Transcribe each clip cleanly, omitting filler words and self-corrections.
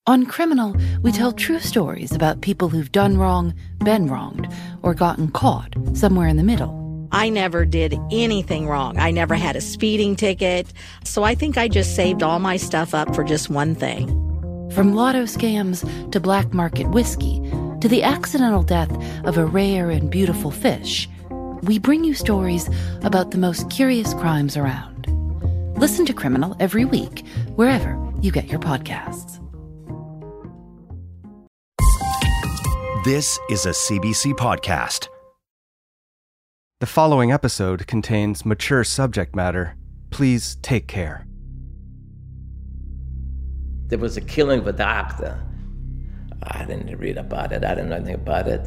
On Criminal, we tell true stories about people who've done wrong, been wronged, or gotten caught somewhere in the middle. I never did anything wrong. I never had a speeding ticket. So I think I just saved all my stuff up for just one thing. From lotto scams to black market whiskey to the accidental death of a rare and beautiful fish, we bring you stories about the most curious crimes around. Listen to Criminal every week, wherever you get your podcasts. This is a CBC podcast. The following episode contains mature subject matter. Please take care. There was a killing of a doctor. I didn't read about it. I didn't know anything about it.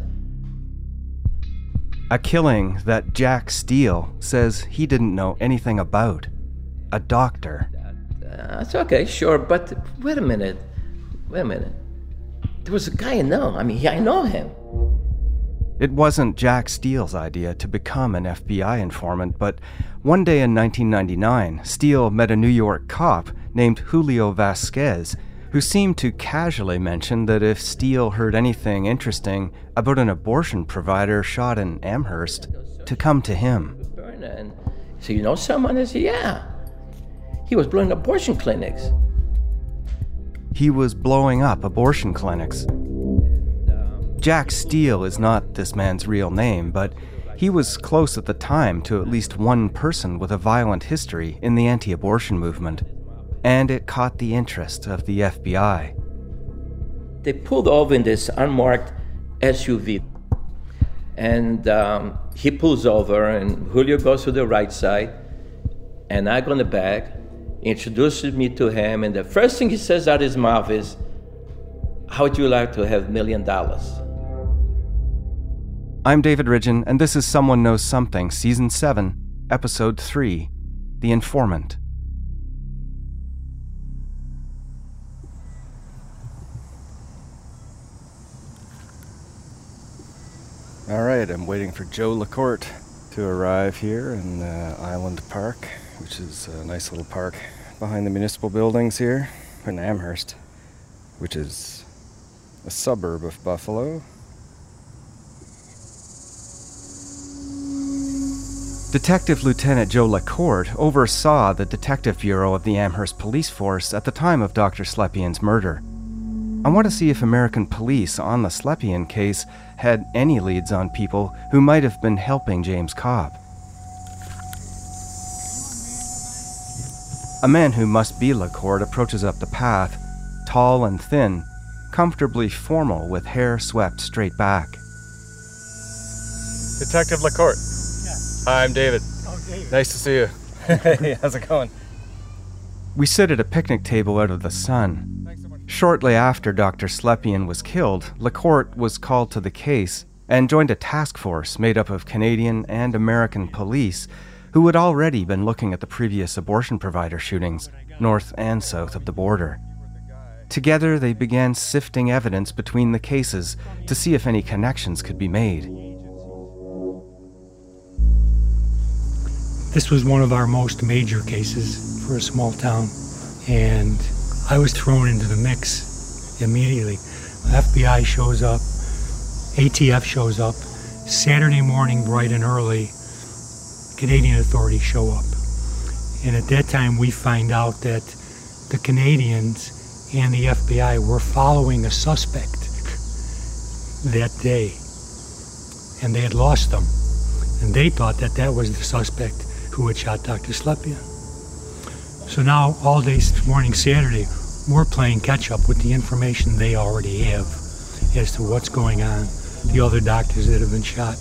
A killing that Jack Steele says he didn't know anything about. A doctor. It's okay, sure, but wait a minute. There was a guy I know. I know him. It wasn't Jack Steele's idea to become an FBI informant, but one day in 1999, Steele met a New York cop named Julio Vasquez, who seemed to casually mention that if Steele heard anything interesting about an abortion provider shot in Amherst, to come to him. So you know someone? I said, yeah. He was blowing abortion clinics. He was blowing up abortion clinics. Jack Steele is not this man's real name, but he was close at the time to at least one person with a violent history in the anti-abortion movement, and it caught the interest of the FBI. They pulled over in this unmarked SUV, and he pulls over, and Julio goes to the right side, and I go in the back, introduces me to him, and the first thing he says out of his mouth is, "How would you like to have $1 million?" I'm David Ridgen, and this is Someone Knows Something, Season 7, Episode 3, The Informant. All right, I'm waiting for Joe Lacourt to arrive here in Island Park, which is a nice little park behind the municipal buildings here in Amherst, which is a suburb of Buffalo. Detective Lieutenant Joe Lacourt oversaw the Detective Bureau of the Amherst Police Force at the time of Dr. Slepian's murder. I want to see if American police on the Slepian case had any leads on people who might have been helping James Cobb. A man who must be Lacourt approaches up the path, tall and thin, comfortably formal with hair swept straight back. Detective Lacourt. Yeah. Hi, I'm David. Oh, David. Nice to see you. Hey, how's it going? We sit at a picnic table out of the sun. Shortly after Dr. Slepian was killed, Lacourt was called to the case and joined a task force made up of Canadian and American police who had already been looking at the previous abortion provider shootings, north and south of the border. Together, they began sifting evidence between the cases to see if any connections could be made. This was one of our most major cases for a small town, and I was thrown into the mix immediately. FBI shows up, ATF shows up, Saturday morning bright and early, Canadian authorities show up. And at that time we find out that the Canadians and the FBI were following a suspect that day. And they had lost them. And they thought that that was the suspect who had shot Dr. Slepian. So now, all day morning Saturday, we're playing catch-up with the information they already have as to what's going on, the other doctors that have been shot.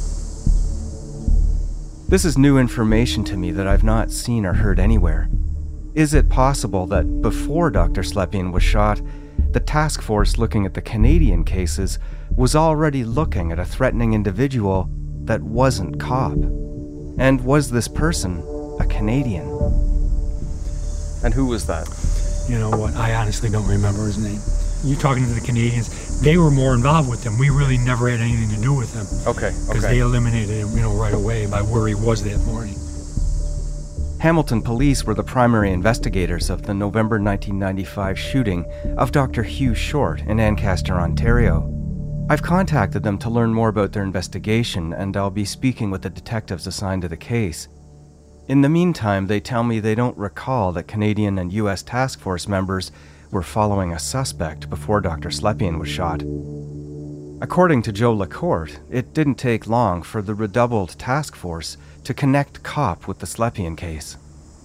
This is new information to me that I've not seen or heard anywhere. Is it possible that before Dr. Slepian was shot, the task force looking at the Canadian cases was already looking at a threatening individual that wasn't Cobb? And was this person a Canadian? And who was that? You know what, I honestly don't remember his name. You talking to the Canadians, they were more involved with them. We really never had anything to do with them. Okay. Because they eliminated him, right away by where he was that morning. Hamilton police were the primary investigators of the November 1995 shooting of Dr. Hugh Short in Ancaster, Ontario. I've contacted them to learn more about their investigation, and I'll be speaking with the detectives assigned to the case. In the meantime, they tell me they don't recall that Canadian and U.S. task force members were following a suspect before Dr. Slepian was shot. According to Joe Lacourt, it didn't take long for the redoubled task force to connect Kopp with the Slepian case.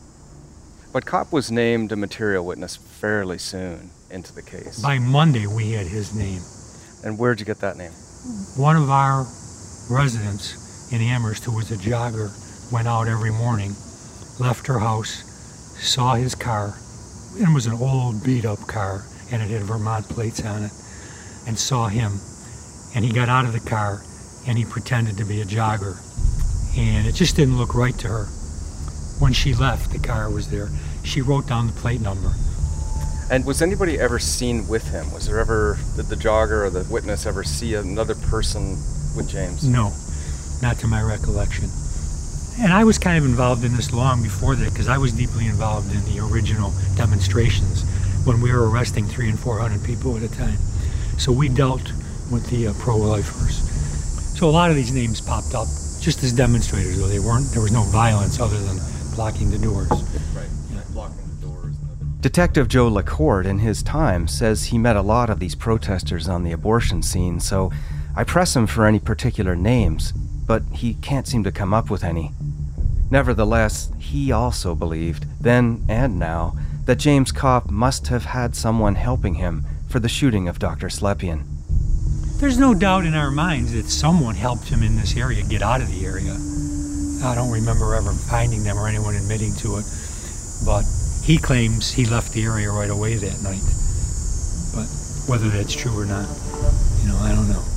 But Kopp was named a material witness fairly soon into the case. By Monday, we had his name. And where'd you get that name? One of our residents in Amherst, who was a jogger, went out every morning, left her house, saw his car. It was an old beat-up car, and it had Vermont plates on it, and saw him. And he got out of the car, and he pretended to be a jogger. And it just didn't look right to her. When she left, the car was there. She wrote down the plate number. And was anybody ever seen with him? Was there ever, did the jogger or the witness ever see another person with James? No, not to my recollection. And I was kind of involved in this long before that, because I was deeply involved in the original demonstrations when we were arresting 300 and 400 people at a time. So we dealt with the pro-lifers. So a lot of these names popped up just as demonstrators, though there was no violence other than blocking the doors. Right, yeah. Blocking the doors. Detective Joe Lacourt, in his time, says he met a lot of these protesters on the abortion scene, so I press him for any particular names, but he can't seem to come up with any. Nevertheless, he also believed, then and now, that James Kopp must have had someone helping him for the shooting of Dr. Slepian. There's no doubt in our minds that someone helped him in this area get out of the area. I don't remember ever finding them or anyone admitting to it, but he claims he left the area right away that night. But whether that's true or not, I don't know.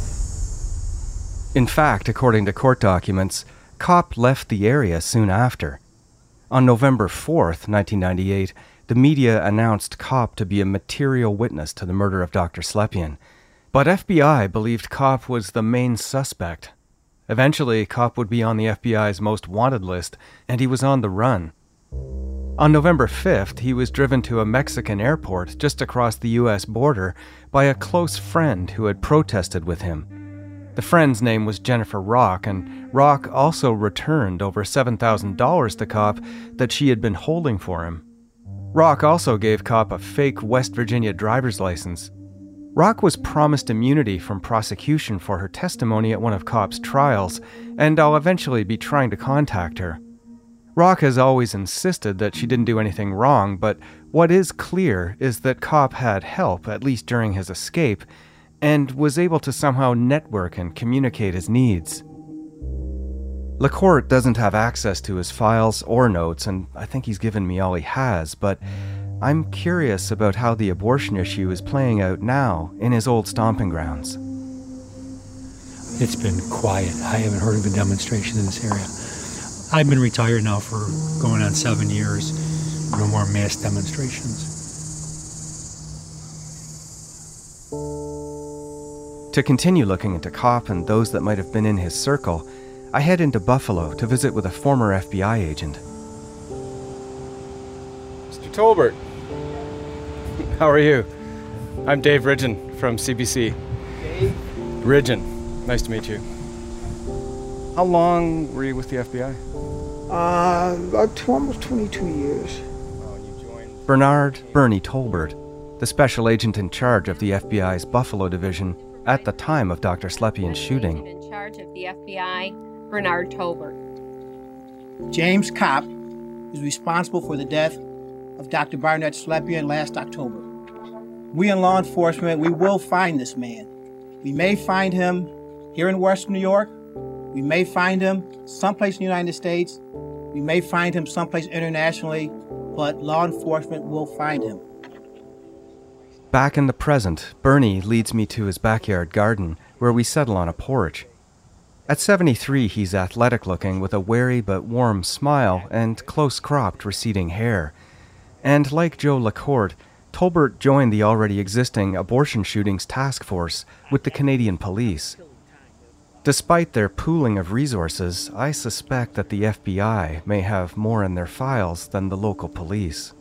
In fact, according to court documents, Kopp left the area soon after. On November 4th, 1998, the media announced Kopp to be a material witness to the murder of Dr. Slepian. But FBI believed Kopp was the main suspect. Eventually, Kopp would be on the FBI's most wanted list, and he was on the run. On November 5th, he was driven to a Mexican airport just across the U.S. border by a close friend who had protested with him. The friend's name was Jennifer Rock, and Rock also returned over $7,000 to Kopp that she had been holding for him. Rock also gave Kopp a fake West Virginia driver's license. Rock was promised immunity from prosecution for her testimony at one of Kopp's trials, and I'll eventually be trying to contact her. Rock has always insisted that she didn't do anything wrong, but what is clear is that Kopp had help, at least during his escape, and was able to somehow network and communicate his needs. Lacourt doesn't have access to his files or notes, and I think he's given me all he has, but I'm curious about how the abortion issue is playing out now in his old stomping grounds. It's been quiet. I haven't heard of a demonstration in this area. I've been retired now for going on 7 years. No more mass demonstrations. To continue looking into Kopp and those that might have been in his circle, I head into Buffalo to visit with a former FBI agent. Mr. Tolbert, how are you? I'm Dave Ridgen from CBC. Dave? Ridgen, nice to meet you. How long were you with the FBI? About almost 22 years. Bernard Bernie Tolbert, the special agent in charge of the FBI's Buffalo division at the time of Dr. Slepian's shooting. In charge of the FBI, Bernard Tolbert. James Kopp is responsible for the death of Dr. Barnett Slepian last October. We in law enforcement, we will find this man. We may find him here in Western New York. We may find him someplace in the United States. We may find him someplace internationally, but law enforcement will find him. Back in the present, Bernie leads me to his backyard garden, where we settle on a porch. At 73, he's athletic-looking with a wary but warm smile and close-cropped receding hair. And like Joe Lacourt, Tolbert joined the already existing abortion shootings task force with the Canadian police. Despite their pooling of resources, I suspect that the FBI may have more in their files than the local police.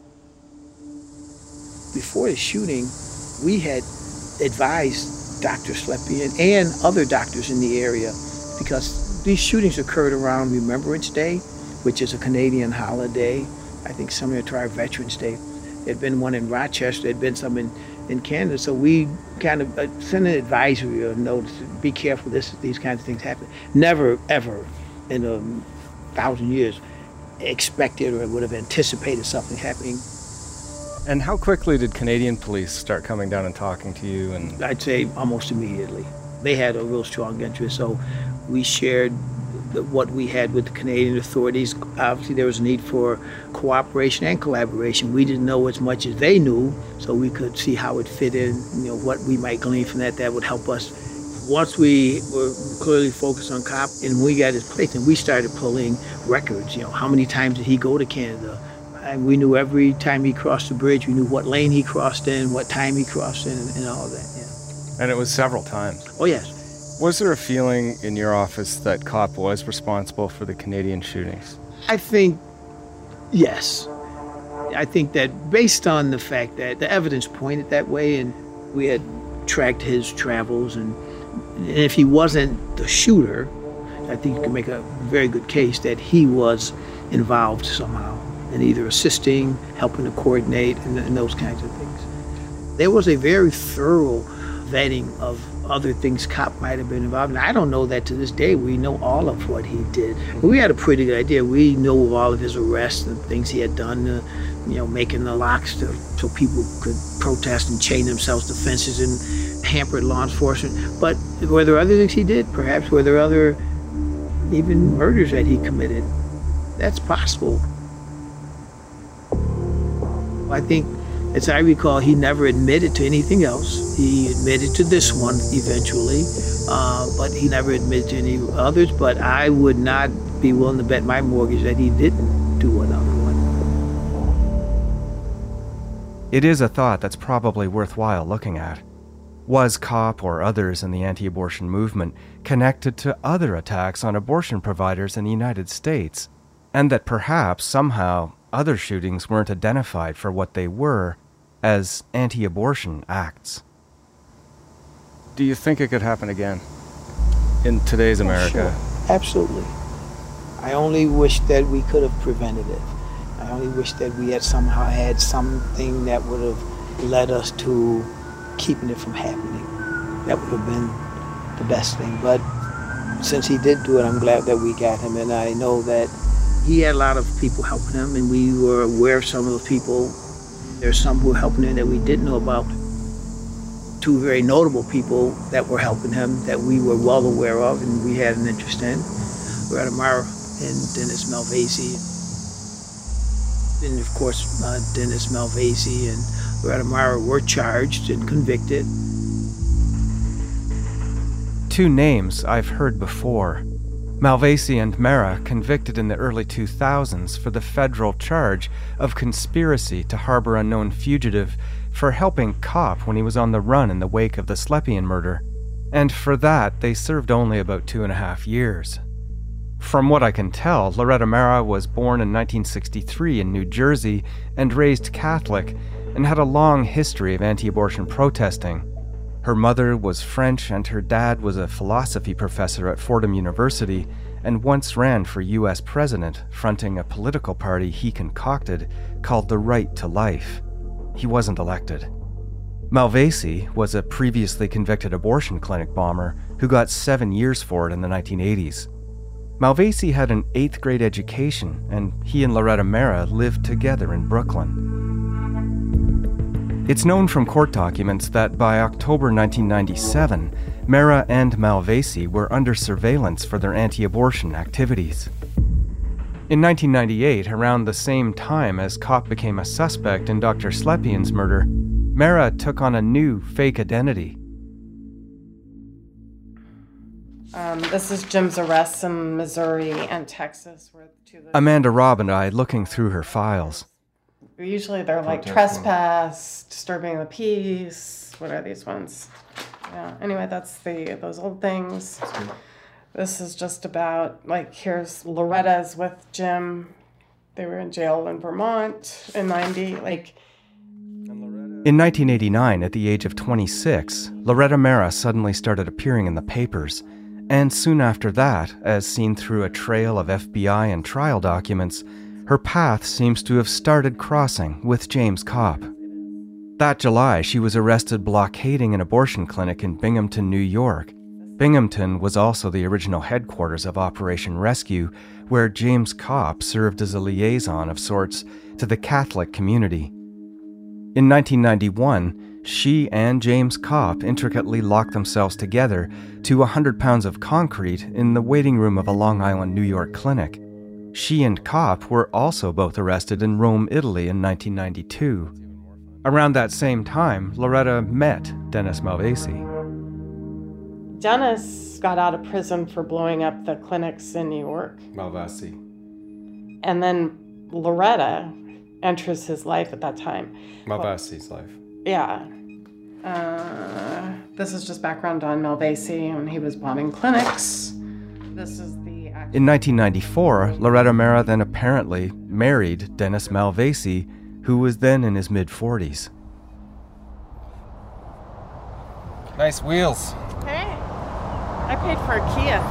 Before the shooting, we had advised Dr. Slepian and other doctors in the area, because these shootings occurred around Remembrance Day, which is a Canadian holiday, I think similar to our Veterans Day. There had been one in Rochester, there had been some in Canada, so we kind of sent an advisory or notice, be careful, these kinds of things happen. Never, ever in 1,000 years expected or would have anticipated something happening. And how quickly did Canadian police start coming down and talking to you? And I'd say almost immediately. They had a real strong interest, so we shared what we had with the Canadian authorities. Obviously, there was a need for cooperation and collaboration. We didn't know as much as they knew, so we could see how it fit in, what we might glean from that would help us. Once we were clearly focused on Kopp and we got his place, and we started pulling records, how many times did he go to Canada? And we knew every time he crossed the bridge, we knew what lane he crossed in, what time he crossed in, and all of that, yeah. And it was several times. Oh, yes. Was there a feeling in your office that Kopp was responsible for the Canadian shootings? I think, yes. I think that based on the fact that the evidence pointed that way, and we had tracked his travels, and if he wasn't the shooter, I think you can make a very good case that he was involved somehow in either assisting, helping to coordinate, and those kinds of things. There was a very thorough vetting of other things Kopp might have been involved in. I don't know that to this day we know all of what he did. But we had a pretty good idea. We know of all of his arrests and things he had done, making the locks so people could protest and chain themselves to fences and hampered law enforcement. But were there other things he did? Perhaps were there other even murders that he committed? That's possible. I think, as I recall, he never admitted to anything else. He admitted to this one eventually, but he never admitted to any others. But I would not be willing to bet my mortgage that he didn't do another one. It is a thought that's probably worthwhile looking at. Was Kopp or others in the anti-abortion movement connected to other attacks on abortion providers in the United States? And that perhaps somehow other shootings weren't identified for what they were, as anti-abortion acts. Do you think it could happen again in today's America? Sure. Absolutely. I only wish that we could have prevented it. I only wish that we had somehow had something that would have led us to keeping it from happening. That would have been the best thing. But since he did do it, I'm glad that we got him, and I know that he had a lot of people helping him, and we were aware of some of the people. There's some who were helping him that we didn't know about. Two very notable people that were helping him that we were well aware of and we had an interest in. Loretta Mara and Dennis Malvasi. And of course, Dennis Malvasi and Loretta Mara were charged and convicted. Two names I've heard before. Malvasi and Mara convicted in the early 2000s for the federal charge of conspiracy to harbor a known fugitive for helping Kopp when he was on the run in the wake of the Slepian murder. And for that, they served only about 2.5 years. From what I can tell, Loretta Mara was born in 1963 in New Jersey and raised Catholic and had a long history of anti-abortion protesting. Her mother was French and her dad was a philosophy professor at Fordham University and once ran for U.S. president, fronting a political party he concocted called the Right to Life. He wasn't elected. Malvasi was a previously convicted abortion clinic bomber who got 7 years for it in the 1980s. Malvasi had an 8th grade education, and he and Loretta Mara lived together in Brooklyn. It's known from court documents that by October 1997, Mara and Malvasi were under surveillance for their anti-abortion activities. In 1998, around the same time as Kopp became a suspect in Dr. Slepian's murder, Mara took on a new fake identity. This is Jim's arrests in Missouri and Texas. Amanda Robb and I looking through her files. Usually they're like trespass, disturbing the peace. What are these ones? Yeah. Anyway, that's those old things. This is just about, like, here's Loretta's with Jim. They were in jail in Vermont in 90. In 1989, at the age of 26, Loretta Mara suddenly started appearing in the papers. And soon after that, as seen through a trail of FBI and trial documents, her path seems to have started crossing with James Kopp. That July, she was arrested blockading an abortion clinic in Binghamton, New York. Binghamton was also the original headquarters of Operation Rescue, where James Kopp served as a liaison of sorts to the Catholic community. In 1991, she and James Kopp intricately locked themselves together to 100 pounds of concrete in the waiting room of a Long Island, New York clinic. She and Kopp were also both arrested in Rome, Italy in 1992. Around that same time, Loretta met Dennis Malvesi. Dennis got out of prison for blowing up the clinics in New York. Malvesi. And then Loretta enters his life at that time. Malvesi's life. Yeah. This is just background on Malvesi when he was bombing clinics. This is the... In 1994, Loretta Mara then apparently married Dennis Malvesi, who was then in his mid-40s. Nice wheels. Hey, I paid for a Kia.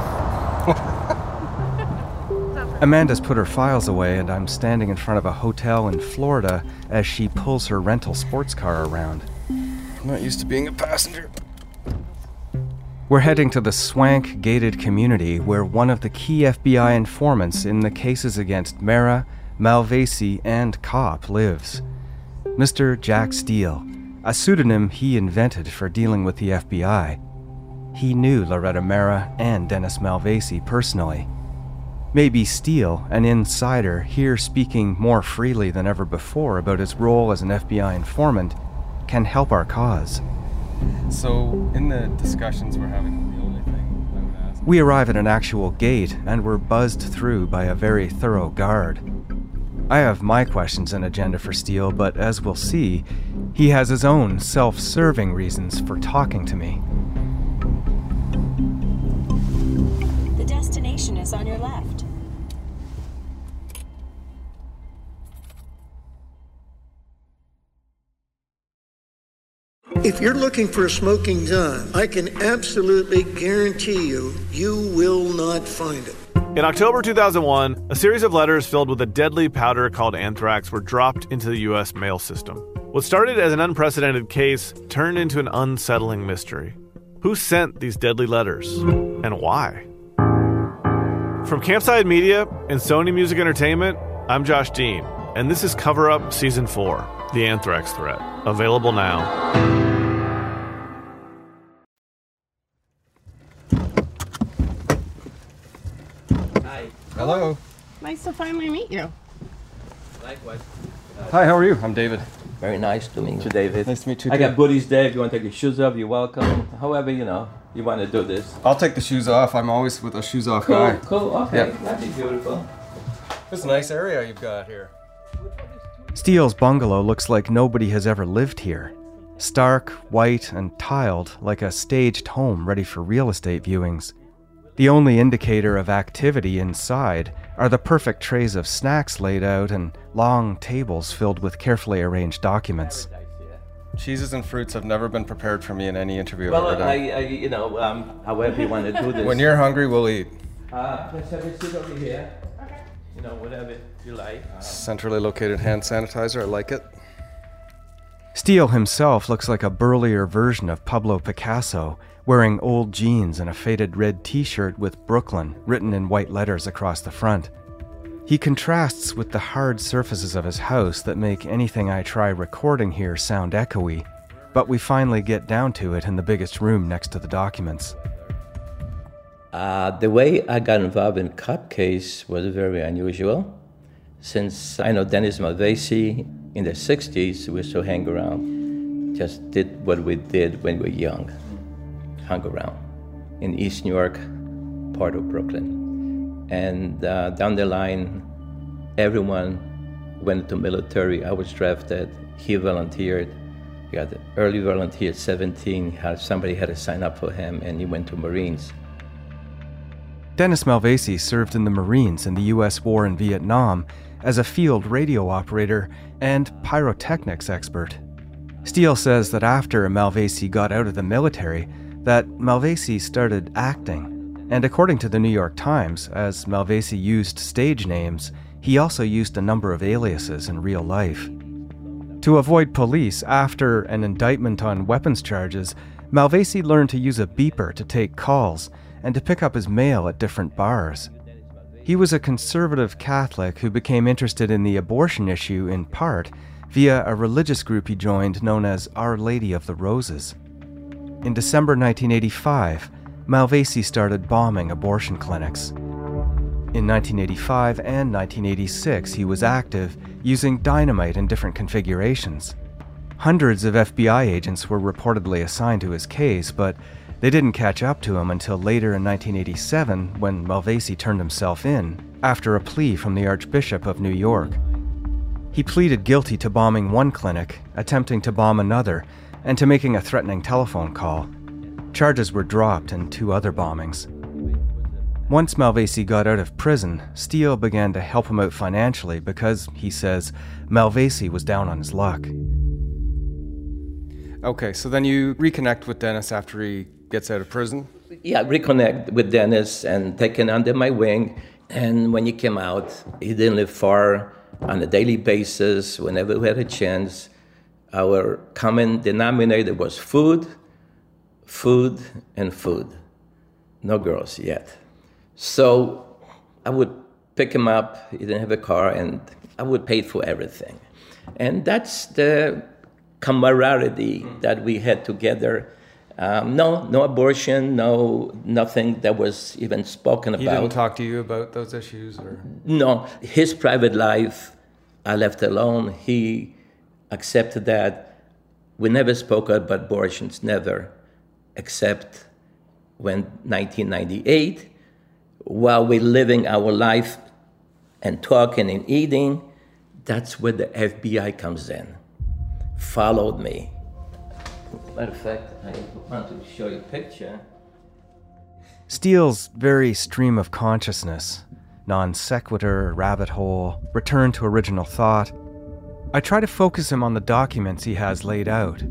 Amanda's put her files away, and I'm standing in front of a hotel in Florida as she pulls her rental sports car around. I'm not used to being a passenger. We're heading to the Swank gated community where one of the key FBI informants in the cases against Mara, Malvesi, and Kopp lives. Mr. Jack Steele, a pseudonym he invented for dealing with the FBI. He knew Loretta Mara and Dennis Malvesi personally. Maybe Steele, an insider, here speaking more freely than ever before about his role as an FBI informant, can help our cause. So, in the discussions we're having, the only thing I would ask... We arrive at an actual gate, and we're buzzed through by a very thorough guard. I have my questions and agenda for Steele, but as we'll see, he has his own self-serving reasons for talking to me. The destination is on your left. If you're looking for a smoking gun, I can absolutely guarantee you, you will not find it. In October 2001, a series of letters filled with a deadly powder called anthrax were dropped into the U.S. mail system. What started as an unprecedented case turned into an unsettling mystery. Who sent these deadly letters, and why? From Campside Media and Sony Music Entertainment, I'm Josh Dean, and this is Cover Up Season 4, The Anthrax Threat, available now. Hello. Nice to finally meet you. Likewise. Hi, how are you? I'm David. Very nice to meet you, David. Nice to meet you, I too. got goodies there. If you want to take your shoes off, you're welcome. However, you want to do this. I'll take the shoes off. I'm always with a shoes off Cool, guy. cool. Okay, Yeah. that'd be beautiful. It's a nice area you've got here. Steele's bungalow looks like nobody has ever lived here. Stark, white, and tiled like a staged home ready for real estate viewings. The only indicator of activity inside are the perfect trays of snacks laid out and long tables filled with carefully arranged documents. Cheeses and fruits have never been prepared for me in any interview Well, I've ever done. however you want to do this. When you're hungry, we'll eat. Let's have a seat over here. Okay. Whatever you like. Centrally located hand sanitizer, I like it. Steele himself looks like a burlier version of Pablo Picasso, wearing old jeans and a faded red t-shirt with Brooklyn written in white letters across the front. He contrasts with the hard surfaces of his house that make anything I try recording here sound echoey, but we finally get down to it in the biggest room next to the documents. The way I got involved in the Kopp case was very unusual. Since I know Dennis Malvesi in the 60s, we used to hang around, just did what we did when we were young, hung around in East New York, part of Brooklyn. And down the line, everyone went to military. I was drafted, he volunteered. He got the early volunteer at 17, somebody had to sign up for him, and he went to Marines. Dennis Malvasi served in the Marines in the U.S. war in Vietnam as a field radio operator and pyrotechnics expert. Steele says that after Malvasi got out of the military, that Malvasi started acting. And according to the New York Times, as Malvasi used stage names, he also used a number of aliases in real life. To avoid police after an indictment on weapons charges, Malvasi learned to use a beeper to take calls and to pick up his mail at different bars. He was a conservative Catholic who became interested in the abortion issue in part via a religious group he joined known as Our Lady of the Roses. In December 1985, Malvasi started bombing abortion clinics. In 1985 and 1986, he was active, using dynamite in different configurations. Hundreds of FBI agents were reportedly assigned to his case, but they didn't catch up to him until later in 1987 when Malvasi turned himself in after a plea from the Archbishop of New York. He pleaded guilty to bombing one clinic, attempting to bomb another, and to making a threatening telephone call. Charges were dropped in 2 other bombings. Once Malvasi got out of prison, Steele began to help him out financially because, he says, Malvasi was down on his luck. Okay, so then you reconnect with Dennis after he gets out of prison? Yeah, reconnect with Dennis and take him under my wing. And when he came out, he didn't live far on a daily basis. Whenever we had a chance, our common denominator was food, food, and food. No girls yet. So I would pick him up. He didn't have a car, and I would pay for everything. And that's the camaraderie that we had together. No abortion, nothing that was even spoken about. He didn't talk to you about those issues? Or? No. His private life, I left alone. He accepted that. We never spoke about abortions, never, except when 1998, while we're living our life and talking and eating, that's where the FBI comes in. Followed me. Matter of fact, I want to show you a picture. Steele's very stream of consciousness, non sequitur, rabbit hole, return to original thought. I try to focus him on the documents he has laid out.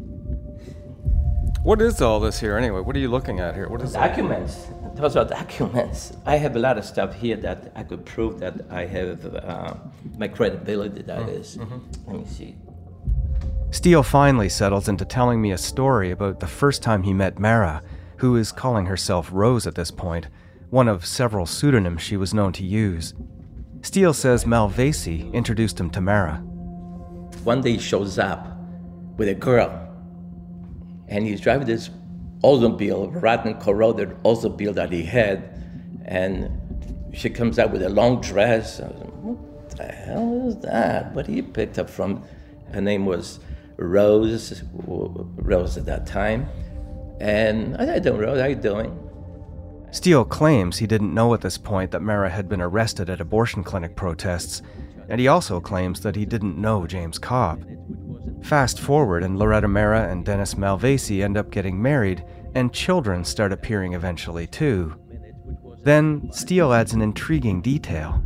What is all this here anyway? What are you looking at here? What is documents? Those are documents. I have a lot of stuff here that I could prove that I have my credibility, that is. Let me see. Steele finally settles into telling me a story about the first time he met Mara, who is calling herself Rose at this point, one of several pseudonyms she was known to use. Steele says Malvasi introduced him to Mara. One day he shows up with a girl, and he's driving this Oldsmobile, rotten, corroded Oldsmobile that he had, and she comes out with a long dress. I was like, what the hell is that? What he picked up from, her name was Rose at that time. And I said, Rose, how you doing? Steele claims he didn't know at this point that Mara had been arrested at abortion clinic protests, and he also claims that he didn't know James Cobb. Fast forward, and Loretta Mara and Dennis Malvasi end up getting married, and children start appearing eventually too. Then Steele adds an intriguing detail.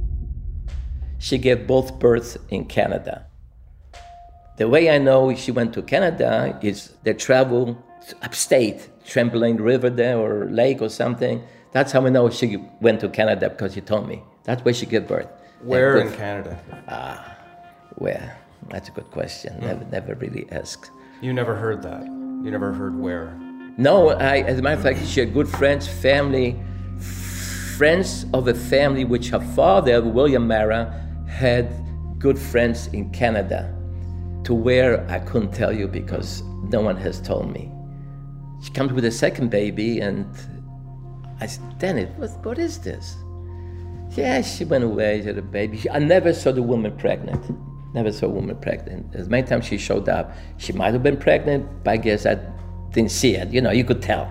She gave both births in Canada. The way I know she went to Canada is they travel upstate, Champlain River there or lake or something. That's how I know she went to Canada, because she told me. That's where she gave birth. Where in Canada? Where? That's a good question. Never really asked. You never heard that? You never heard where? No, as a matter of fact, she had good friends, friends of a family which her father, William Mara, had good friends in Canada. To where, I couldn't tell you because no one has told me. She comes with a second baby, and I said, Dennis, what is this? Yeah, she went away, she had a baby. I never saw the woman pregnant. Never saw a woman pregnant. As many times she showed up, she might have been pregnant, but I guess I didn't see it. You could tell.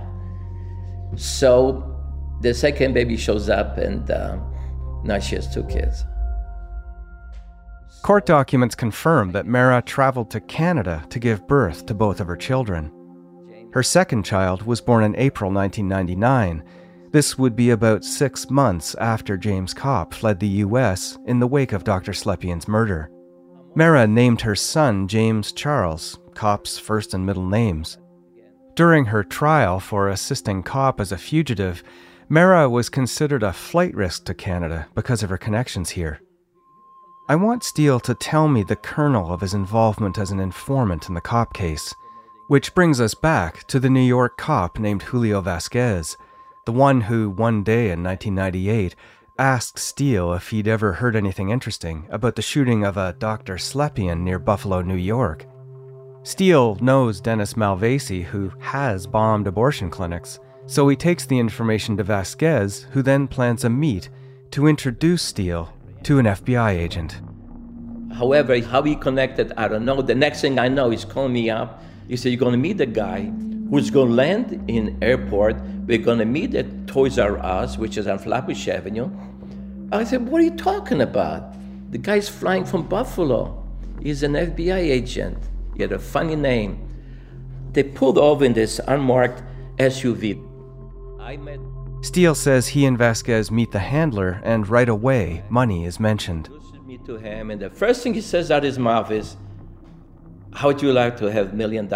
So the second baby shows up, and now she has 2 kids. Court documents confirm that Mara traveled to Canada to give birth to both of her children. Her second child was born in April 1999, This would be about 6 months after James Kopp fled the U.S. in the wake of Dr. Slepian's murder. Mara named her son James Charles, Kopp's first and middle names. During her trial for assisting Kopp as a fugitive, Mara was considered a flight risk to Canada because of her connections here. I want Steele to tell me the kernel of his involvement as an informant in the Kopp case, which brings us back to the New York cop named Julio Vasquez, the one who, one day in 1998, asked Steele if he'd ever heard anything interesting about the shooting of a Dr. Slepian near Buffalo, New York. Steele knows Dennis Malvasi, who has bombed abortion clinics, so he takes the information to Vasquez, who then plans a meet to introduce Steele to an FBI agent. However, how he connected, I don't know. The next thing I know, he's calling me up. He said, you're going to meet the guy who's going to land in airport. We're going to meet at Toys R Us, which is on Flatbush Avenue. I said, what are you talking about? The guy's flying from Buffalo. He's an FBI agent. He had a funny name. They pulled over in this unmarked SUV. Steele says he and Vasquez meet the handler, and right away, money is mentioned. Me to him, and the first thing he says out of his mouth is, how would you like to have $1 million?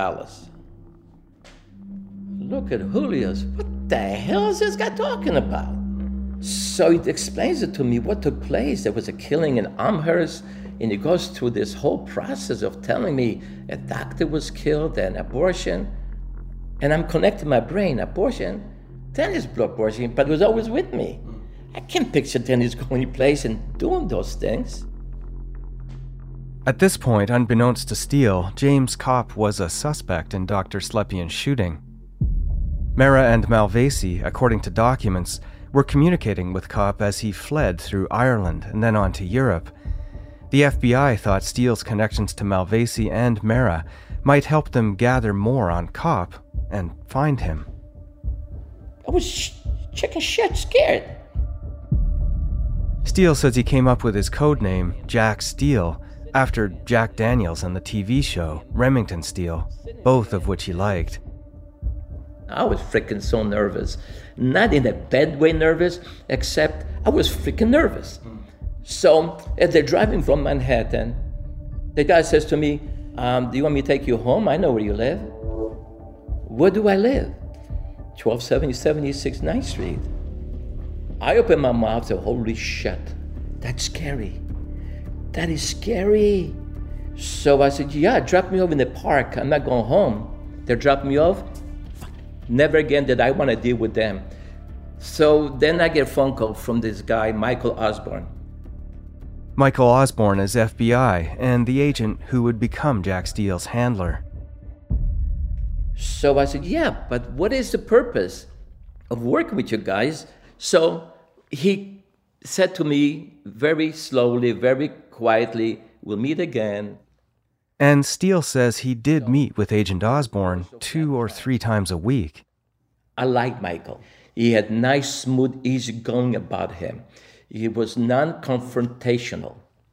Look at Julio's. What the hell is this guy talking about? So he explains it to me what took place. There was a killing in Amherst, and he goes through this whole process of telling me a doctor was killed and abortion. And I'm connecting my brain, abortion, Dennis blew abortion, but it was always with me. I can't picture Dennis going to place and doing those things. At this point, unbeknownst to Steele, James Kopp was a suspect in Dr. Slepian's shooting. Mara and Malvasi, according to documents, were communicating with Kopp as he fled through Ireland and then on to Europe. The FBI thought Steele's connections to Malvasi and Mara might help them gather more on Kopp and find him. I was chicken shit scared. Steele says he came up with his code name, Jack Steele, after Jack Daniels on the TV show, Remington Steele, both of which he liked. I was freaking so nervous. Not in a bad way nervous, except I was freaking nervous. So as they're driving from Manhattan, the guy says to me, do you want me to take you home? I know where you live. Where do I live? 1276 9th Street. I open my mouth and say, holy shit, that's scary. That is scary. So I said, yeah, drop me off in the park. I'm not going home. They're dropping me off. Never again did I want to deal with them. So then I get a phone call from this guy, Michael Osborne. Michael Osborne is FBI and the agent who would become Jack Steele's handler. So I said, yeah, but what is the purpose of working with you guys? So he said to me very slowly, very quietly, we'll meet again. And Steele says he did meet with Agent Osborne 2 or 3 times a week. I liked Michael. He had nice, smooth, easy going about him. He was non-confrontational.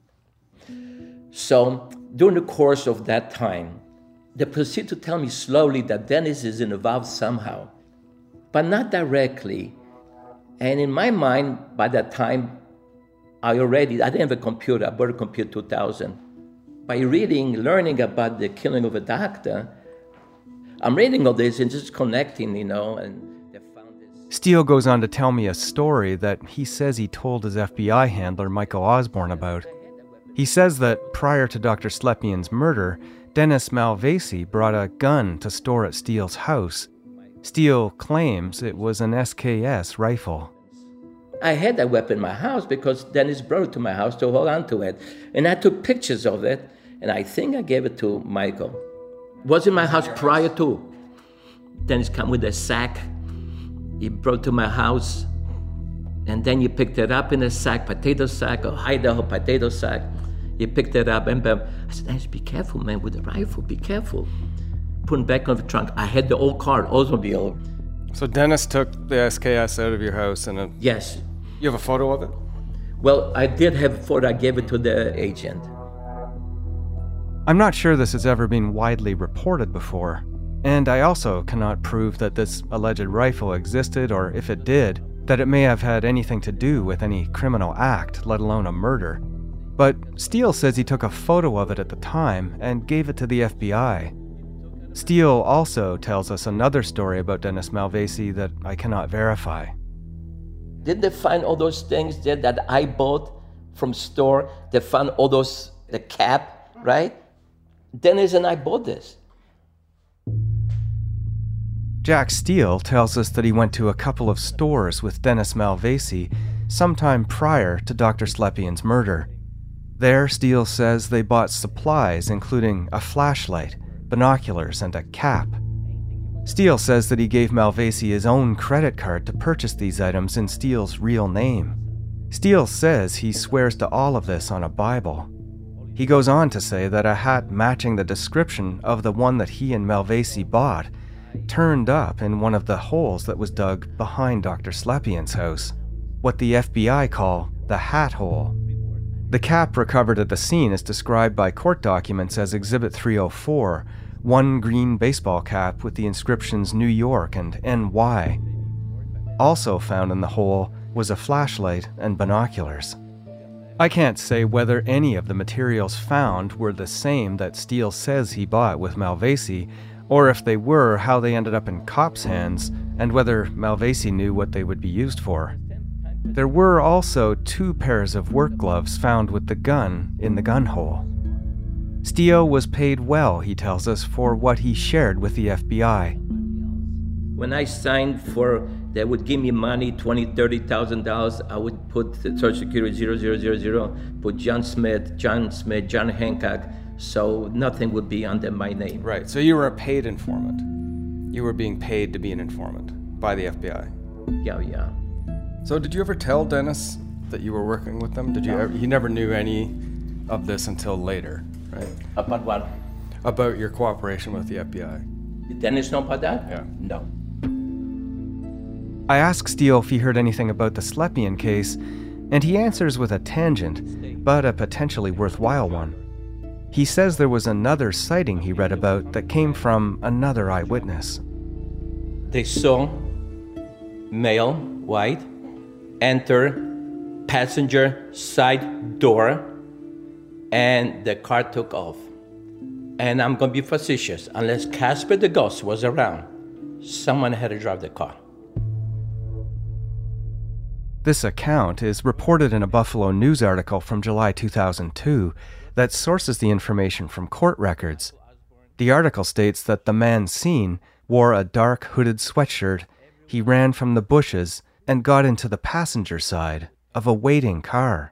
So during the course of that time, they proceeded to tell me slowly that Dennis is involved somehow, but not directly. And in my mind, by that time, I didn't have a computer. I bought a computer 2000. By learning about the killing of a doctor, I'm reading all this and just connecting, and they found this. Steele goes on to tell me a story that he says he told his FBI handler, Michael Osborne, about. He says that prior to Dr. Slepian's murder, Dennis Malvasi brought a gun to store at Steele's house. Steele claims it was an SKS rifle. I had that weapon in my house because Dennis brought it to my house to hold on to it. And I took pictures of it, and I think I gave it to Michael. It was in my house prior to. Dennis came with a sack. He brought it to my house, and then he picked it up in a sack, potato sack, or Idaho potato sack. He picked it up, and I said, Dennis, be careful, man, with the rifle, be careful. Put it back on the trunk. I had the old car, Oldsmobile. So Dennis took the SKS out of your house and Yes. You have a photo of it? Well, I did have a photo. I gave it to the agent. I'm not sure this has ever been widely reported before, and I also cannot prove that this alleged rifle existed, or if it did, that it may have had anything to do with any criminal act, let alone a murder. But Steele says he took a photo of it at the time and gave it to the FBI. Steele also tells us another story about Dennis Malvesi that I cannot verify. Did they find all those things there that I bought from store? They found all those, the cap, right? Dennis and I bought this. Jack Steele tells us that he went to a couple of stores with Dennis Malvesi sometime prior to Dr. Slepian's murder. There, Steele says they bought supplies including a flashlight, binoculars, and a cap. Steele says that he gave Malvesi his own credit card to purchase these items in Steele's real name. Steele says he swears to all of this on a Bible. He goes on to say that a hat matching the description of the one that he and Malvesi bought turned up in one of the holes that was dug behind Dr. Slepian's house, what the FBI call the hat hole. The cap recovered at the scene is described by court documents as Exhibit 304, one green baseball cap with the inscriptions New York and NY. Also found in the hole was a flashlight and binoculars. I can't say whether any of the materials found were the same that Steele says he bought with Malvesi, or if they were, how they ended up in cops' hands, and whether Malvesi knew what they would be used for. There were also 2 pairs of work gloves found with the gun in the gun hole. Steele was paid well, he tells us, for what he shared with the FBI. When I signed for, they would give me money, $20,000, $30,000, I would put the Social Security 0000, put John Smith, John Hancock, so nothing would be under my name. Right, so you were a paid informant. You were being paid to be an informant by the FBI. Yeah. So did you ever tell Dennis that you were working with them? Did you ever, he never knew any of this until later, right? About what? About your cooperation with the FBI. Did Dennis know about that? Yeah. No. I asked Steele if he heard anything about the Slepian case, and he answers with a tangent, but a potentially worthwhile one. He says there was another sighting he read about that came from another eyewitness. They saw male, white, enter passenger side door, and the car took off. And I'm going to be facetious. Unless Casper the Ghost was around, someone had to drive the car. This account is reported in a Buffalo News article from July 2002 that sources the information from court records. The article states that the man seen wore a dark hooded sweatshirt. He ran from the bushes and got into the passenger side of a waiting car.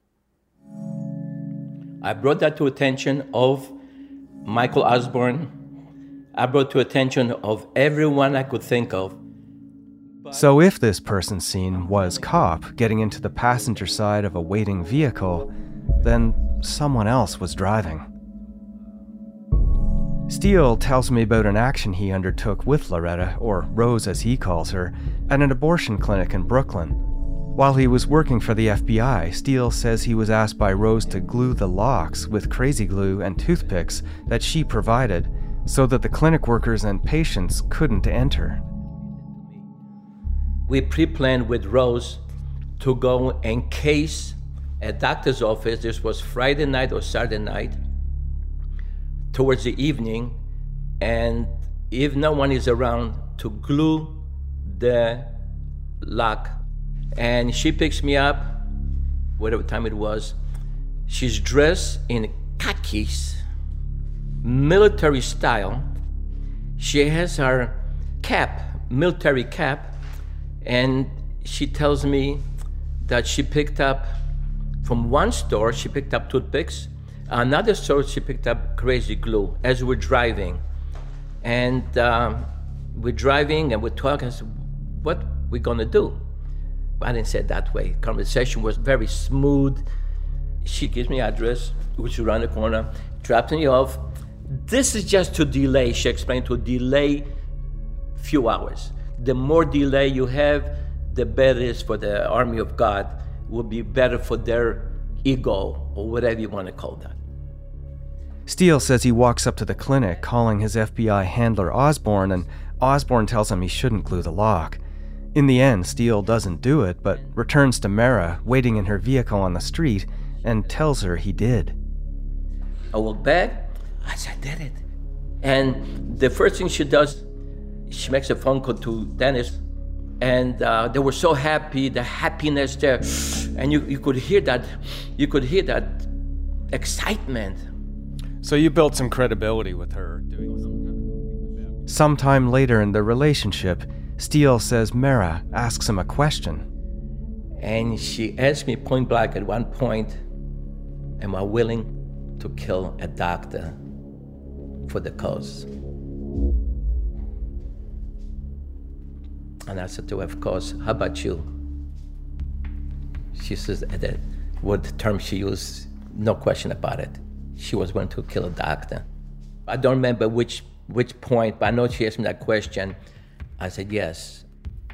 I brought that to attention of Michael Osborne. I brought to attention of everyone I could think of. So if this person seen was cop getting into the passenger side of a waiting vehicle, then someone else was driving. Steele tells me about an action he undertook with Loretta, or Rose as he calls her, at an abortion clinic in Brooklyn. While he was working for the FBI, Steele says he was asked by Rose to glue the locks with crazy glue and toothpicks that she provided so that the clinic workers and patients couldn't enter. We pre-planned with Rose to go and case a doctor's office. This was Friday night or Saturday night, towards the evening, and if no one is around, to glue the lock. And she picks me up, whatever time it was. She's dressed in khakis, military style. She has her cap, military cap, and she tells me that she picked up, from one store, she picked up toothpicks. Another store, she picked up crazy glue as we're driving. And we're driving and we're talking. I said, what are we gonna do? I didn't say it that way. Conversation was very smooth. She gives me address, which is around the corner, drops me off. This is just to delay, she explained, to delay few hours. The more delay you have, the better it is for the army of God. Will be better for their ego, or whatever you want to call that. Steele says he walks up to the clinic calling his FBI handler Osborne, and Osborne tells him he shouldn't glue the lock. In the end, Steele doesn't do it, but returns to Mara, waiting in her vehicle on the street, and tells her he did. I walk back, I said, I did it. And the first thing she does, she makes a phone call to Dennis, and they were so happy, the happiness there, and you could hear that excitement. So you built some credibility with her doing this. Sometime later in the relationship, Steele says Mara asks him a question. And she asked me point blank at one point, am I willing to kill a doctor for the cause? And I said to her, of course, how about you? She says, what term she used, no question about it. She was going to kill a doctor. I don't remember which point, but I know she asked me that question. I said, yes.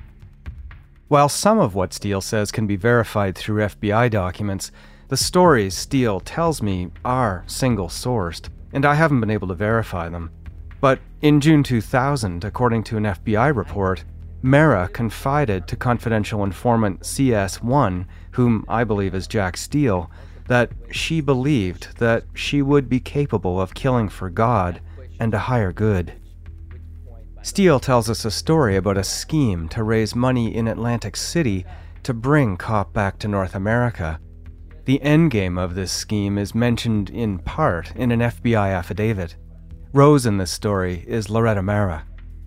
While some of what Steele says can be verified through FBI documents, the stories Steele tells me are single-sourced, and I haven't been able to verify them. But in June 2000, according to an FBI report, Mara confided to confidential informant CS1, whom I believe is Jack Steele, that she believed that she would be capable of killing for God and a higher good. Steele tells us a story about a scheme to raise money in Atlantic City to bring Kopp back to North America. The endgame of this scheme is mentioned in part in an FBI affidavit. Rose in this story is Loretta Mara.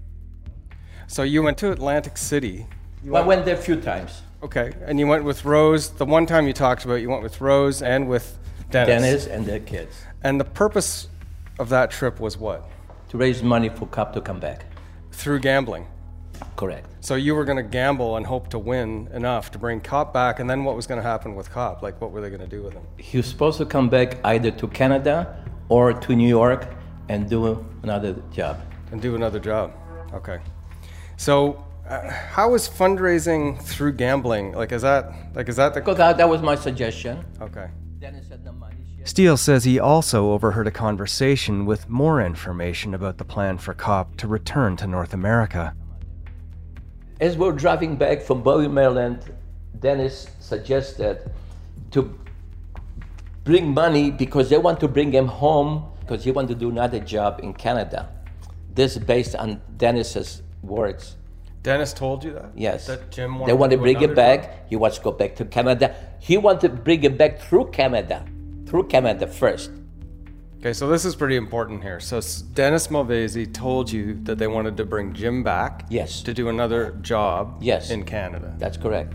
So you went to Atlantic City. I went there a few times. Okay, and you went with Rose. The one time you talked about, you went with Rose and with Dennis. Dennis and their kids. And the purpose of that trip was what? To raise money for Kopp to come back. Through gambling? Correct. So you were going to gamble and hope to win enough to bring Kopp back, and then what was going to happen with Kopp? Like, what were they going to do with him? He was supposed to come back either to Canada or to New York and do another job. And do another job. Okay. So, how is fundraising through gambling? Is that the... Because that was my suggestion. Okay. Dennis had no money. Steele says he also overheard a conversation with more information about the plan for Kopp to return to North America. As we're driving back from Bowie, Maryland, Dennis suggested to bring money because they want to bring him home because he wants to do another job in Canada. This is based on Dennis's words. Dennis told you that? Yes. That Jim wanted they want to bring it back. Job? He wants to go back to Canada. He wants to bring it back through Canada first. Okay, so this is pretty important here. So Dennis Mulvaney told you that they wanted to bring Jim back. Yes. To do another job. Yes. In Canada. That's correct.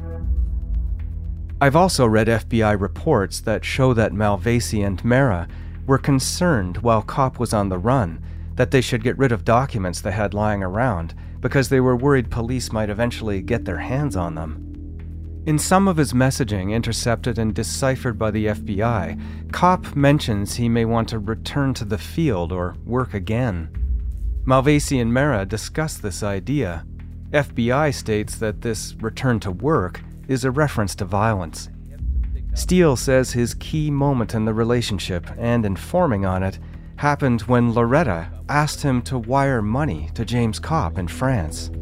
I've also read FBI reports that show that Malvasi and Mara were concerned while Kopp was on the run that they should get rid of documents they had lying around because they were worried police might eventually get their hands on them. In some of his messaging intercepted and deciphered by the FBI, Kopp mentions he may want to return to the field or work again. Malvasi and Mara discuss this idea. FBI states that this return to work is a reference to violence. Steele says his key moment in the relationship and informing on it happened when Loretta asked him to wire money to James Kopp in France.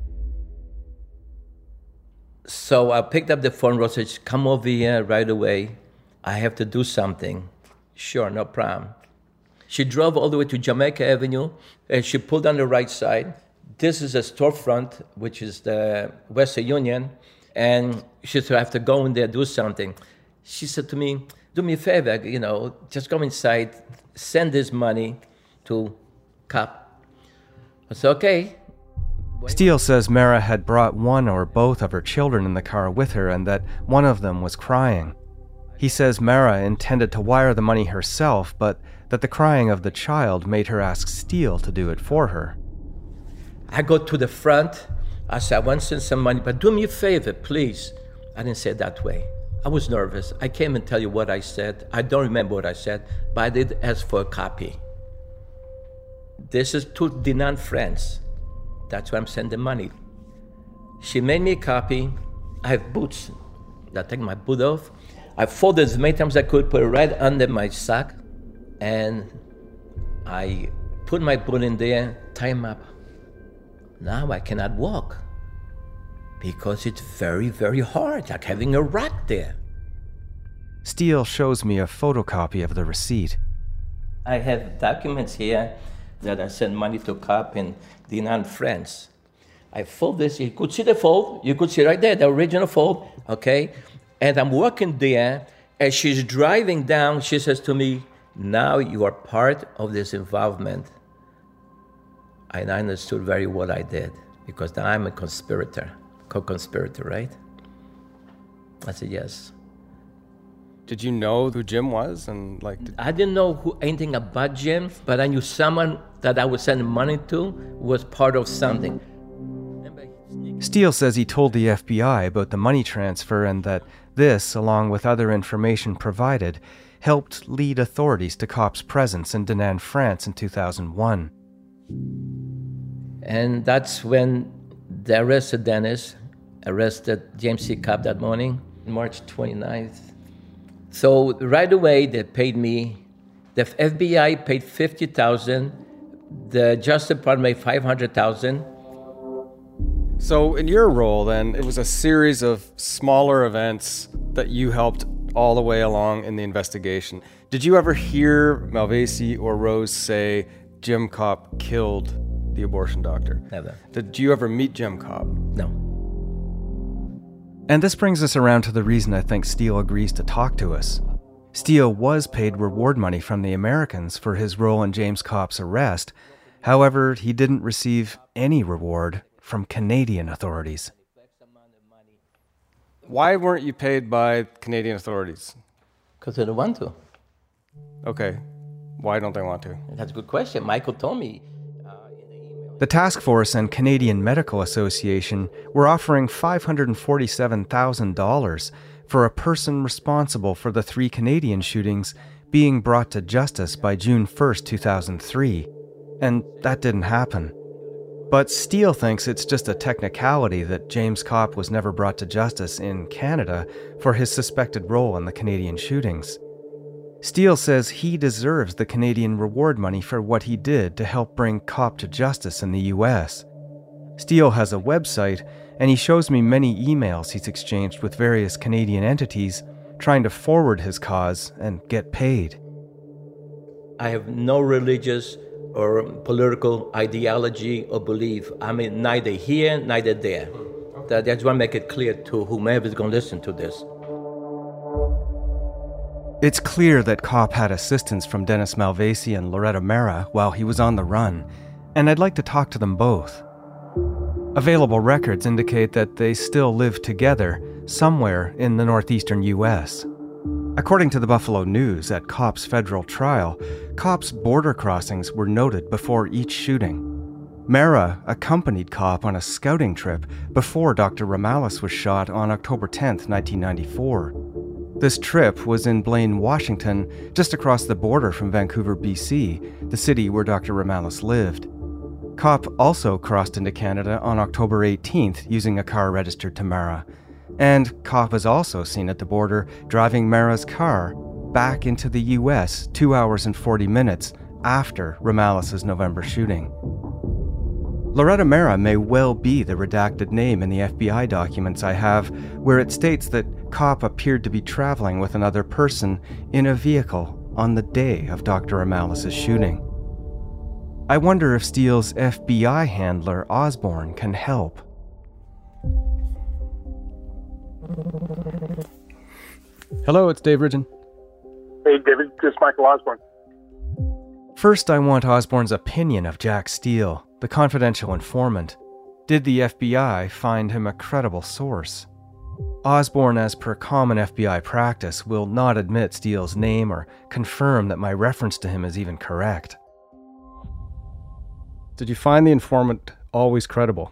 So I picked up the phone, Rose said, come over here right away. I have to do something. Sure, no problem. She drove all the way to Jamaica Avenue, and she pulled on the right side. This is a storefront, which is the Western Union, and she said, I have to go in there, do something. She said to me, do me a favor, just go inside, send this money to Kopp. I said, okay. Steele says Mara had brought one or both of her children in the car with her and that one of them was crying. He says Mara intended to wire the money herself, but that the crying of the child made her ask Steele to do it for her. I go to the front. I said, I want to send some money, but do me a favor, please. I didn't say it that way. I was nervous. I came and tell you what I said. I don't remember what I said, but I did ask for a copy. This is to Dinan friends. That's why I'm sending money. She made me a copy. I have boots. I take my boot off. I folded as many times as I could, put it right under my sock, and I put my boot in there, tie him up. Now I cannot walk. because it's very, very hard, like having a rock there. Steele shows me a photocopy of the receipt. I have documents here that I sent money to Kopp in Dinan, France. I fold this, you could see the fold, you could see right there, the original fold, okay? And I'm walking there, as she's driving down, she says to me, now you are part of this involvement. And I understood very well I did, because now I'm a conspirator, co-conspirator, right? I said, yes. Did you know who Jim was? I didn't know anything about Jim, but I knew someone that I was sending money to was part of something. Steele says he told the FBI about the money transfer and that this, along with other information provided, helped lead authorities to Kopp's presence in Dinan, France in 2001. And that's when they arrested Dennis, arrested James C. Kopp that morning, March 29th. So right away, they paid me. The FBI paid $50,000. The Justice Department made $500,000. So in your role, then, it was a series of smaller events that you helped all the way along in the investigation. Did you ever hear Malvesi or Rose say Jim Kopp killed the abortion doctor? Never. Did you ever meet Jim Kopp? No. And this brings us around to the reason I think Steele agrees to talk to us. Steele was paid reward money from the Americans for his role in James Kopp's arrest. However, he didn't receive any reward from Canadian authorities. Why weren't you paid by Canadian authorities? Because they don't want to. Okay. Why don't they want to? That's a good question. Michael told me. The task force and Canadian Medical Association were offering $547,000 for a person responsible for the 3 Canadian shootings being brought to justice by June 1st, 2003. And that didn't happen. But Steele thinks it's just a technicality that James Kopp was never brought to justice in Canada for his suspected role in the Canadian shootings. Steele says he deserves the Canadian reward money for what he did to help bring Kopp to justice in the US. Steele has a website, and he shows me many emails he's exchanged with various Canadian entities trying to forward his cause and get paid. I have no religious or political ideology or belief. I mean, neither here, neither there. I just want to make it clear to whomever is going to listen to this. It's clear that Kopp had assistance from Dennis Malvesi and Loretta Mera while he was on the run, and I'd like to talk to them both. Available records indicate that they still live together somewhere in the northeastern U.S. According to the Buffalo News, at Kopp's federal trial, Kopp's border crossings were noted before each shooting. Mera accompanied Kopp on a scouting trip before Dr. Ramalis was shot on October 10, 1994. This trip was in Blaine, Washington, just across the border from Vancouver, BC, the city where Dr. Ramalis lived. Kopp also crossed into Canada on October 18th using a car registered to Mera. And Kopp was also seen at the border driving Mera's car back into the U.S. 2 hours and 40 minutes after Ramalis' November shooting. Loretta Mera may well be the redacted name in the FBI documents I have, where it states that Kopp appeared to be traveling with another person in a vehicle on the day of Dr. Ramalis' shooting. I wonder if Steele's FBI handler, Osborne, can help. Hello, it's Dave Ridgen. Hey, David, this is Michael Osborne. First, I want Osborne's opinion of Jack Steele, the confidential informant. Did the FBI find him a credible source? Osborne, as per common FBI practice, will not admit Steele's name or confirm that my reference to him is even correct. Did you find the informant always credible?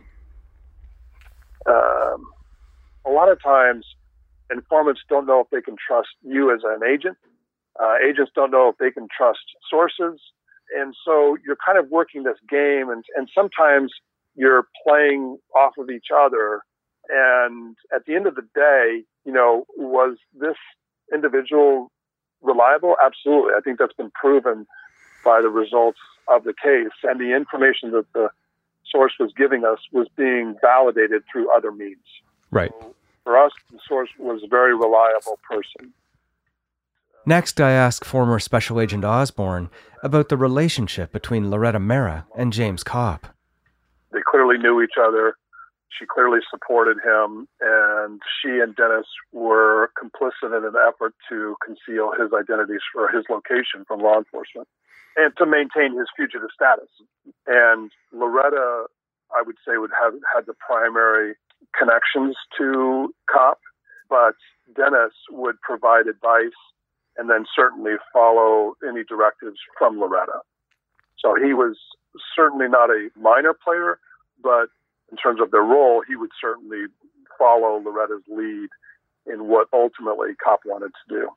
A lot of times, informants don't know if they can trust you as an agent. Agents don't know if they can trust sources. And so you're kind of working this game, and sometimes you're playing off of each other. And at the end of the day, was this individual reliable? Absolutely. I think that's been proven by the results of the case and the information that the source was giving us was being validated through other means. Right. So for us, the source was a very reliable person. Next, I ask former Special Agent Osborne about the relationship between Loretta Mera and James Kopp. They clearly knew each other. She clearly supported him, and she and Dennis were complicit in an effort to conceal his identities or his location from law enforcement and to maintain his fugitive status. And Loretta, I would say, would have had the primary connections to Kopp, but Dennis would provide advice and then certainly follow any directives from Loretta. So he was certainly not a minor player, but in terms of their role, he would certainly follow Loretta's lead in what ultimately Kopp wanted to do.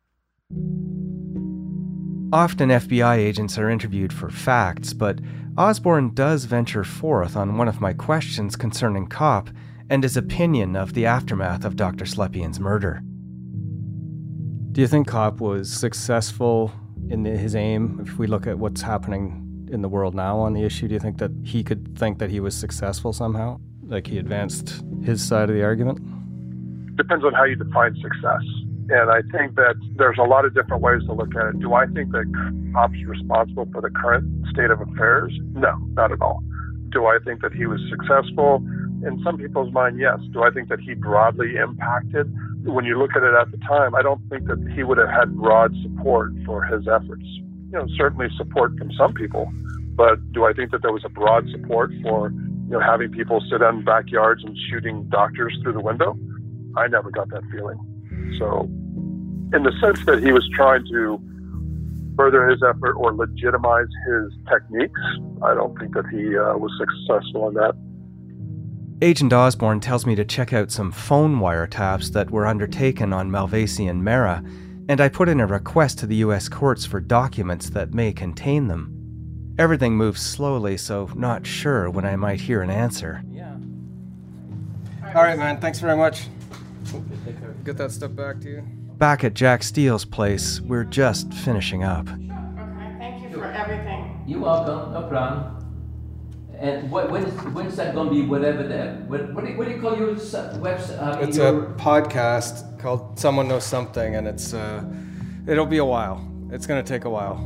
Often FBI agents are interviewed for facts, but Osborne does venture forth on one of my questions concerning Kopp and his opinion of the aftermath of Dr. Slepian's murder. Do you think Kopp was successful in his aim? If we look at what's happening in the world now on the issue, do you think that he could think that he was successful somehow? Like he advanced his side of the argument? Depends on how you define success. And I think that there's a lot of different ways to look at it. Do I think that Kopp's responsible for the current state of affairs? No, not at all. Do I think that he was successful? In some people's mind, yes. Do I think that he broadly impacted? When you look at it at the time, I don't think that he would have had broad support for his efforts. Certainly support from some people, but do I think that there was a broad support for, having people sit in backyards and shooting doctors through the window? I never got that feeling. So, in the sense that he was trying to further his effort or legitimize his techniques, I don't think that he was successful in that. Agent Osborne tells me to check out some phone wiretaps that were undertaken on Malvasi and Mera, and I put in a request to the U.S. courts for documents that may contain them. Everything moves slowly, so not sure when I might hear an answer. Yeah. All right, man. Thanks very much. Get that stuff back to you. Back at Jack Steele's place, we're just finishing up. Okay, thank you for everything. You're welcome, no problem. And when's that going to be? Whatever that. What do you call your website? It's a podcast called Someone Knows Something, and it'll be a while. It's going to take a while.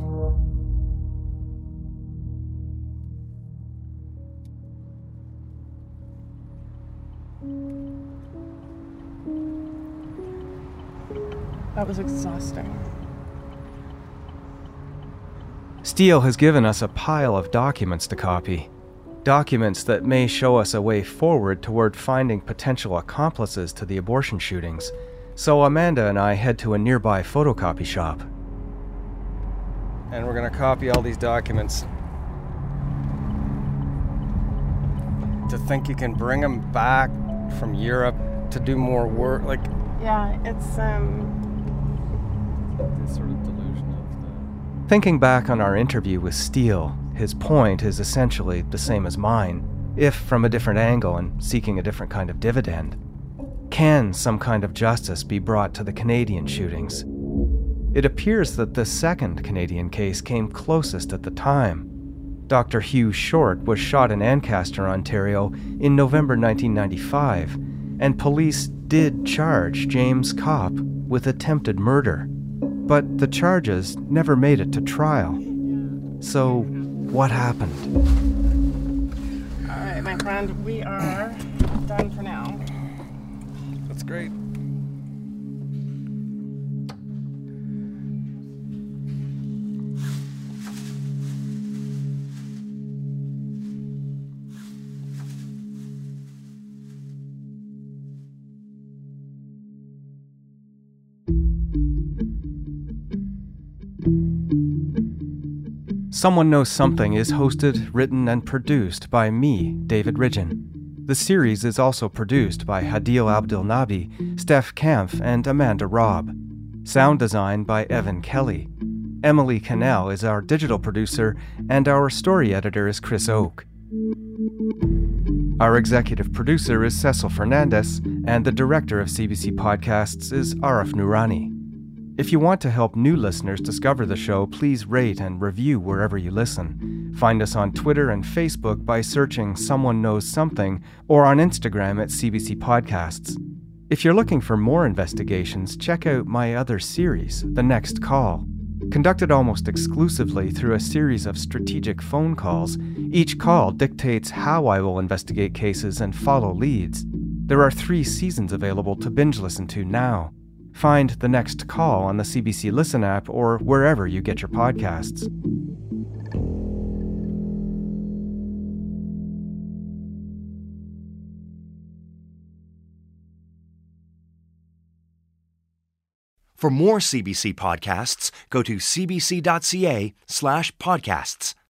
That was exhausting. Steele has given us a pile of documents to copy. Documents that may show us a way forward toward finding potential accomplices to the abortion shootings. So Amanda and I head to a nearby photocopy shop. And we're going to copy all these documents. To think you can bring them back from Europe to do more work, Yeah, it's this sort of delusion of Thinking back on our interview with Steele, his point is essentially the same as mine, if from a different angle and seeking a different kind of dividend. Can some kind of justice be brought to the Canadian shootings? It appears that the second Canadian case came closest at the time. Dr. Hugh Short was shot in Ancaster, Ontario in November 1995, and police did charge James Kopp with attempted murder. But the charges never made it to trial. So, what happened? All right, my friend, we are done for now. That's great. Someone Knows Something is hosted, written, and produced by me, David Ridgen. The series is also produced by Hadil Abdelnabi, Steph Kampf, and Amanda Robb. Sound design by Evan Kelly. Emily Cannell is our digital producer, and our story editor is Chris Oak. Our executive producer is Cecil Fernandez, and the director of CBC Podcasts is Arif Noorani. If you want to help new listeners discover the show, please rate and review wherever you listen. Find us on Twitter and Facebook by searching Someone Knows Something, or on Instagram at CBC Podcasts. If you're looking for more investigations, check out my other series, The Next Call. Conducted almost exclusively through a series of strategic phone calls, each call dictates how I will investigate cases and follow leads. There are 3 seasons available to binge listen to now. Find The Next Call on the CBC Listen app or wherever you get your podcasts. For more CBC podcasts, go to cbc.ca/podcasts.